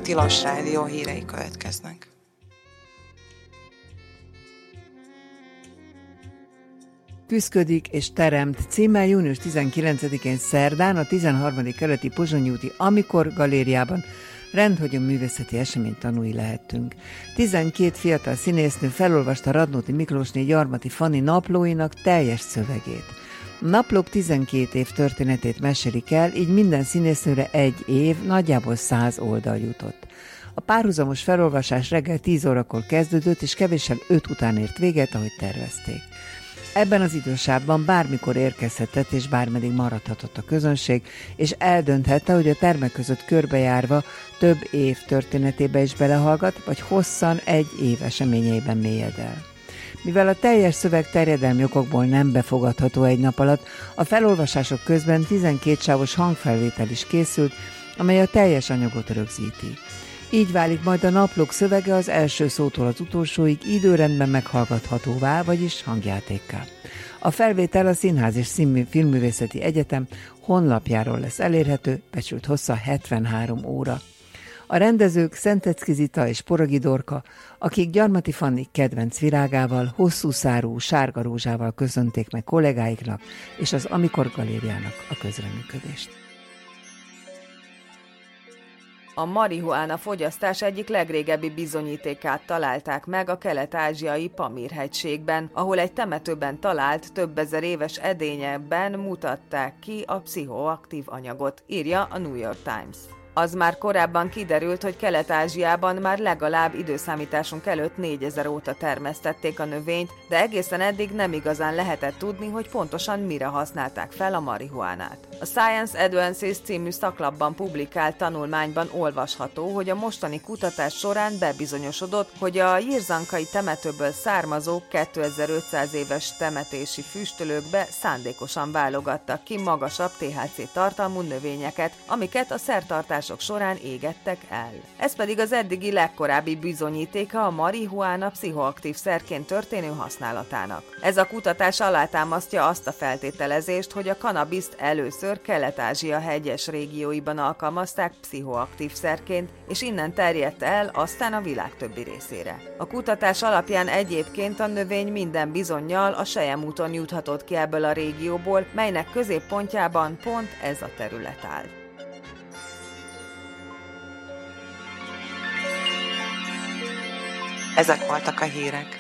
Tilos Rádió hírei következnek. Küszködik és teremt címmel június 19-én szerdán a 13. kerületi Pozsonyi úti Amikor galériában rendhagyó művészeti esemény tanúi lehettünk. 12 fiatal színésznő felolvasta Radnóti Miklósné Gyarmati Fanni naplóinak teljes szövegét. A naplók 12 év történetét mesélik el, így minden színésznőre egy év, nagyjából 100 oldal jutott. A párhuzamos felolvasás reggel 10 órakor kezdődött, és kevéssel 5 után ért véget, ahogy tervezték. Ebben az idősávban bármikor érkezhetett és bármeddig maradhatott a közönség, és eldönthette, hogy a termek között körbejárva több év történetébe is belehallgat, vagy hosszan egy év eseményeiben mélyed el. Mivel a teljes szöveg terjedelmi okokból nem befogadható egy nap alatt, a felolvasások közben 12 sávos hangfelvétel is készült, amely a teljes anyagot rögzíti. Így válik majd a naplók szövege az első szótól az utolsóig időrendben meghallgathatóvá, vagyis hangjátékká. A felvétel a Színház és Filmművészeti Egyetem honlapjáról lesz elérhető, becsült hossza 73 óra. A rendezők Szentecki Zita és Poragi Dorka, akik Gyarmati Fanni kedvenc virágával, hosszú szárú sárga rózsával köszönték meg kollégáiknak és az Amikor galériának a közreműködést. A marihuána fogyasztás egyik legrégebbi bizonyítékát találták meg a kelet-ázsiai Pamír-hegységben, ahol egy temetőben talált több ezer éves edényekben mutatták ki a pszichoaktív anyagot, írja a New York Times. Az már korábban kiderült, hogy Kelet-Ázsiában már legalább időszámításunk előtt 4000 óta termesztették a növényt, de egészen eddig nem igazán lehetett tudni, hogy pontosan mire használták fel a marihuánát. A Science Advances című szaklapban publikált tanulmányban olvasható, hogy a mostani kutatás során bebizonyosodott, hogy a jirzankai temetőből származó 2500 éves temetési füstölőkbe szándékosan válogattak ki magasabb THC tartalmú növényeket, amiket a szertartások során égettek el. Ez pedig az eddigi legkorábbi bizonyítéka a marihuána pszichoaktív szerként történő használatának. Ez a kutatás alátámasztja azt a feltételezést, hogy a kannabiszt először Kelet-Ázsia hegyes régióiban alkalmazták pszichoaktív szerként, és innen terjedt el aztán a világ többi részére. A kutatás alapján egyébként a növény minden bizonnyal a Selyemúton juthatott ki ebből a régióból, melynek középpontjában pont ez a terület áll. Ezek voltak a hírek.